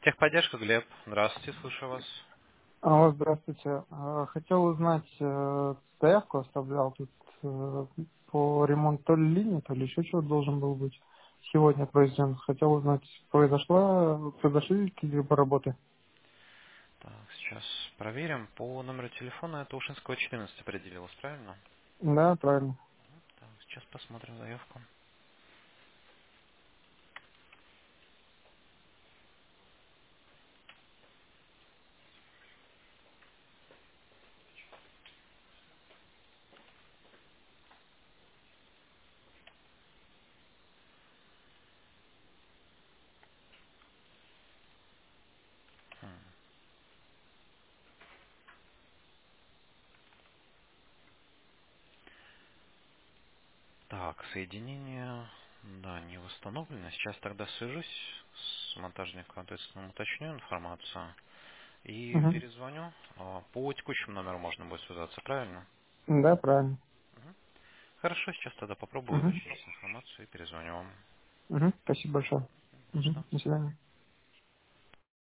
Техподдержка, Глеб. Здравствуйте, слушаю вас. Алло, здравствуйте. Хотел узнать, заявку оставлял тут по ремонту то ли линии, то ли еще чего должен был быть сегодня произведен. Хотел узнать, произошли какие-либо работы? Так, сейчас проверим. По номеру телефона это Ушинского 14 определилось, правильно? Да, правильно. Так, сейчас посмотрим заявку. Так, соединение, да, не восстановлено. Сейчас тогда свяжусь с монтажником, соответственно, уточню информацию и Угу. перезвоню. По текущему номеру можно будет связаться, правильно? Да, правильно. Мгм. Хорошо, сейчас тогда попробую Угу. уточнить информацию и перезвоню вам. Угу. Спасибо большое. Угу. Что? До свидания.